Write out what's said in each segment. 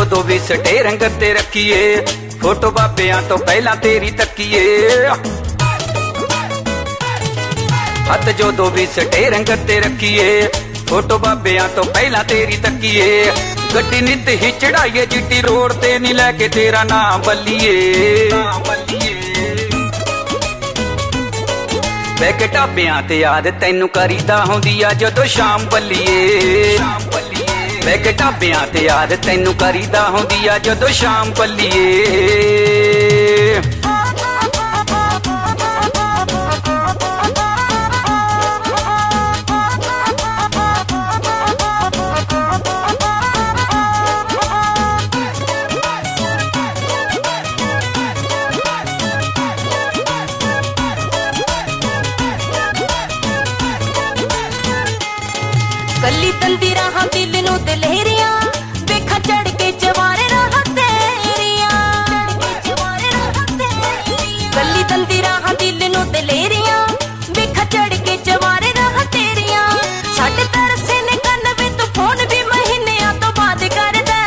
ਜਦੋਂ ਵੀ ਸਟੇਰਿੰਗ ਤੇ ਰੱਖੀਏ ਫੋਟੋ ਬਾਬਿਆਂ ਤੋਂ ਪਹਿਲਾਂ ਤੇਰੀ ਤੱਕੀਏ ਹੱਥ ਜਦੋਂ ਵੀ ਸਟੇਰਿੰਗ ਤੇ ਰੱਖੀਏ ਫੋਟੋ ਬਾਬਿਆਂ ਤੋਂ ਪਹਿਲਾਂ ਤੇਰੀ ਤੱਕੀਏ ਗੱਡੀ ਨਿੱਤ ਹੀ ਚੜਾਈਏ ਜਿੱਟੀ ਰੋਡ ਤੇ ਨਹੀਂ ਲੈ ਕੇ ਤੇਰਾ ਨਾਂ ਬੱਲੀਏ ਬਹਿ ਕੇ ਢਾਬਿਆਂ ਤੇ ਯਾਦ ਤੈਨੂੰ ਕਰੀਦਾ ਹੁੰਦੀ ਆ ਜਦੋਂ ਸ਼ਾਮ ਬੱਲੀਏ ਬਹਿ ਕੇ ਢਾਬਿਆਂ ਤੇ ਯਾਦ ਤੈਨੂੰ ਕਰੀਦਾ ਹੁੰਦੀ ਆ ਜਦੋਂ ਸ਼ਾਮ ਬੱਲੀਏ ਕੱਲੀ ਤੰਦੀ ਰਾਹਾਂ ਦਿਲ ਨੂੰ ਦਲੇਰੀਆਂ ਵੇਖਾਂ ਚੜ ਕੇ ਜਵਾਰੇ ਰਾਹਾਂ ਤੇਰੀਆਂ ਕੱਲੀ ਤੰਦੀ ਰਾਹਾਂ ਦਿਲ ਨੂੰ ਦਲੇਰੀਆਂ ਵੇਖਾਂ ਚੜ ਕੇ ਜਵਾਰੇ ਰਾਹਾਂ ਤੇਰੀਆਂ ਸਾਡੇ ਤਰਸੇ ਨੇ ਕੰਨ ਵੀ ਤੂੰ ਫੋਨ ਵੀ ਮਹੀਨਿਆਂ ਤੋਂ ਬਾਅਦ ਕਰਦਾ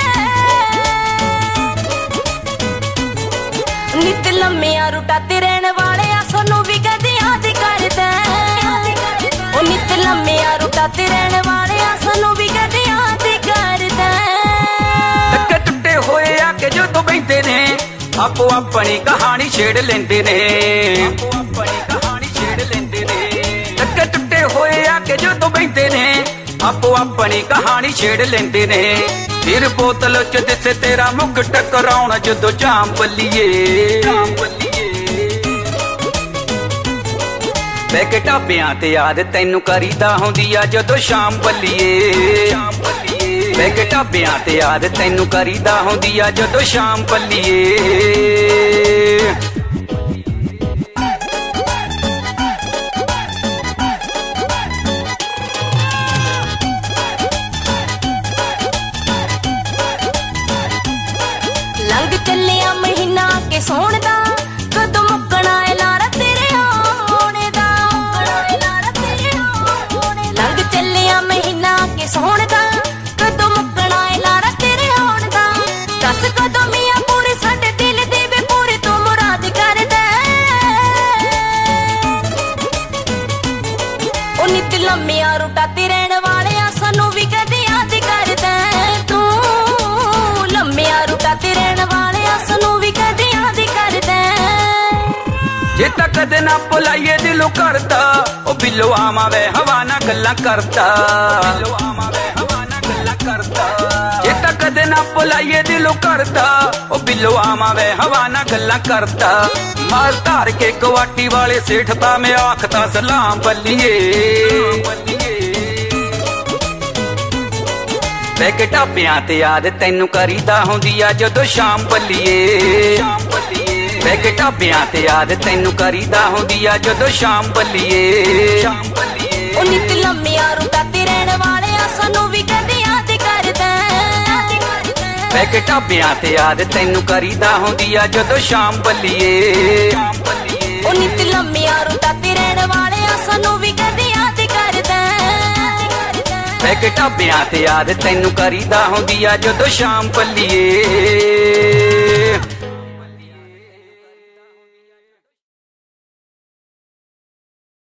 ਨਿੱਤ ਲੰਮਿਆਂ ਰੂਟਾਂ ਤੇ ਰਹਿਣ ਵਾਲਿਆਂ ਸਾਨੂੰ ਵੀ ਕਦੇ ਯਾਦ ਕਰਦਾ ਉਹ ਨਿੱਤ ਲੰਮਿਆਂ ਰੂਟਾਂ ਤੇ ਰਹਿਣ ਵਾਲਿਆਂ ਸਾਨੂੰ ਵੀ ਕਦੇ ਯਾਦ ਕਰਦਾ ਧੱਕੇ ਟੁੱਟੇ ਹੋਏ ਆ ਕੇ ਜਦੋਂ ਬੈਠੇ ਨੇ ਆਪੋ ਆਪਣੀ ਕਹਾਣੀ ਛੇੜ ਲੈਂਦੇ ਨੇ ਧੱਕੇ ਟੁੱਟੇ ਹੋਏ ਆ ਕੇ ਜਦੋਂ ਬੈਠੇ ਨੇ ਆਪੋ ਆਪਣੀ ਕਹਾਣੀ ਛੇੜ ਲੈਂਦੇ ਨੇ ਫਿਰ ਬੋਤਲ ਚ ਦਿਸੇ ਤੇਰਾ ਮੁੱਖ ਟਕਰਾਉਣ ਜਦੋਂ ਜਾਮ ਬੱਲੀਏ ਬਹਿ ਕੇ ਢਾਬਿਆਂ ਤੇ ਯਾਦ ਤੈਨੂੰ ਕਰੀਦਾ ਹੁੰਦੀ ਆ ਜਦੋਂ ਸ਼ਾਮ ਬੱਲੀਏ ਬਹਿ ਕੇ ਢਾਬਿਆਂ ਤੇ ਯਾਦ ਤੈਨੂੰ ਕਰੀਦਾ ਹੁੰਦੀ ਆ ਜਦੋਂ ਸ਼ਾਮ ਬੱਲੀਏ ਲੰਘ ਚੱਲਿਆ ਮਹੀਨਾ ਕੇ ਸੌਣ ਦਾ ਕਦੋਂ ਮੁੱਕਣਾ ਏ ਲਾਰਾ ਤੇਰੇ ਆਉਣੇ ਦਾ ਲੰਘ ਚੱਲਿਆ ਮਹੀਨਾ ਕੇ ਸੌਣ ਦਾ ਕਦੋਂ ਮੁੱਕਣਾ ਏ ਲਾਰਾ ਤੇਰੇ ਆਉਣ ਦਾ ਦੱਸ ਕਦੋਂ ਮੀਆਂ ਪੂਰੇ ਸਾਡੇ ਦਿਲ ਦੇ ਵੇ ਪੂਰੇ ਤੂੰ ਮੁਰਾਦ ਕਰਦਾ ਉਹ ਨਿੱਤ ਲੰਮਿਆਂ ਰੂਟਾਂ ਤੇ ਰਹਿਣ ਵਾਲਿਆਂ ਸਾਨੂੰ ਵੀ ਕਦੇ ਯਾਦ ਕਰਦਾ ਤੂੰ ਲੰਮਿਆਂ ਰੂਟਾਂ ਤੇ ਰਹਿਣ ਵਾਲਿਆਂ ਸਾਨੂੰ ਵੀ ਕਦੇ ਯਾਦ ਕਰਦਾ ਜੇ ਤਾਂ ਕਦੇ ਨਾ ਭੁਲਾਈਏ ਦਿਲੋਂ ਕਰਦਾ ਉਹ ਬਿੱਲੋ ਆਵਾਂ ਵੇ ਹਵਾ ਨਾਲ ਗੱਲਾਂ ਕਰਦਾ ਜੇ ਤਾਂ ਕਦੇ ਨਾ ਭੁਲਾਈਏ ਦਿਲੋਂ ਕਰਦਾ ਉਹ ਬਿੱਲੋ ਆਵਾਂ ਵੇ ਹਵਾ ਨਾਲ ਗੱਲਾਂ ਕਰਦਾ ਮਾਲ ਧਾਰ ਕੇ ਕੁਆਟੀ ਵਾਲੇ ਸੇਠ ਤਾਂ ਮੈਂ ਆਖਦਾ ਸਲਾਮ ਬੱਲੀਏ ਬਹਿ ਕੇ ਢਾਬਿਆਂ ਤੇ ਯਾਦ ਤੈਨੂੰ ਕਰੀਦਾ ਹੁੰਦੀ ਆ ਜਦੋਂ ਸ਼ਾਮ ਬੱਲੀਏ ਬਹਿ ਕੇ ਢਾਬਿਆਂ ਤੇ ਯਾਦ ਤੈਨੂੰ ਕਰੀਦਾ ਹੁੰਦੀ ਆ ਜਦੋਂ ਸ਼ਾਮ ਬੱਲੀਏ ਉਹ ਨਿੱਤ ਲੰਮਿਆਂ ਰੂਟਾਂ ਤੇ ਰਹਿਣ ਵਾਲਿਆਂ ਸਾਨੂੰ ਵੀ ਕਦੇ ਯਾਦ ਕਰਦਾ ਬਹਿ ਕੇ ਢਾਬਿਆਂ ਤੇ ਯਾਦ ਤੈਨੂੰ ਕਰੀਦਾ ਹੁੰਦੀ ਆ ਜਦੋਂ ਸ਼ਾਮ ਬੱਲੀਏ ਉਹ ਨਿੱਤ ਲੰਮਿਆਂ ਰੂਟਾਂ ਤੇ ਰਹਿਣ ਵਾਲਿਆਂ ਸਾਨੂੰ ਵੀ ਕਦੇ ਯਾਦ ਕਰਦਾ ਬਹਿ ਕੇ ਢਾਬਿਆਂ ਤੇ ਯਾਦ ਤੈਨੂੰ ਕਰੀਦਾ ਹੁੰਦੀ ਆ ਜਦੋਂ ਸ਼ਾਮ ਬੱਲੀਏ